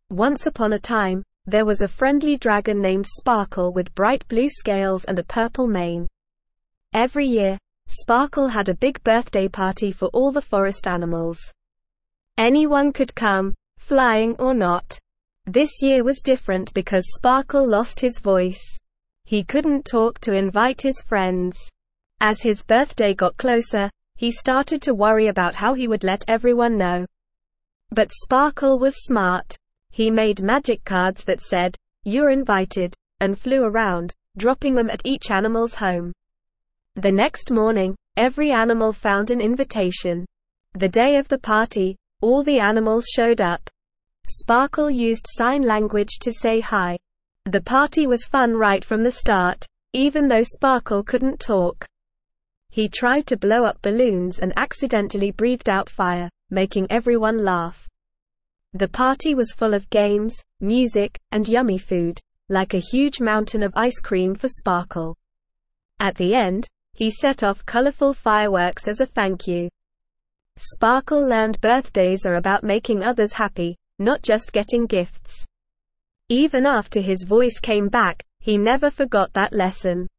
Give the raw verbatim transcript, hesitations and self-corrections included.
Once upon a time, there was a friendly dragon named Sparkle with bright blue scales and a purple mane. Every year, Sparkle had a big birthday party for all the forest animals. Anyone could come, flying or not. This year was different because Sparkle lost his voice. He couldn't talk to invite his friends. As his birthday got closer, he started to worry about how he would let everyone know. But Sparkle was smart. He made magic cards that said, "You're invited," and flew around, dropping them at each animal's home. The next morning, every animal found an invitation. The day of the party, all the animals showed up. Sparkle used sign language to say hi. The party was fun right from the start, even though Sparkle couldn't talk. He tried to blow up balloons and accidentally breathed out fire, making everyone laugh. The party was full of games, music, and yummy food, like a huge mountain of ice cream for Sparkle. At the end, he set off colorful fireworks as a thank you. Sparkle learned birthdays are about making others happy, not just getting gifts. Even after his voice came back, he never forgot that lesson.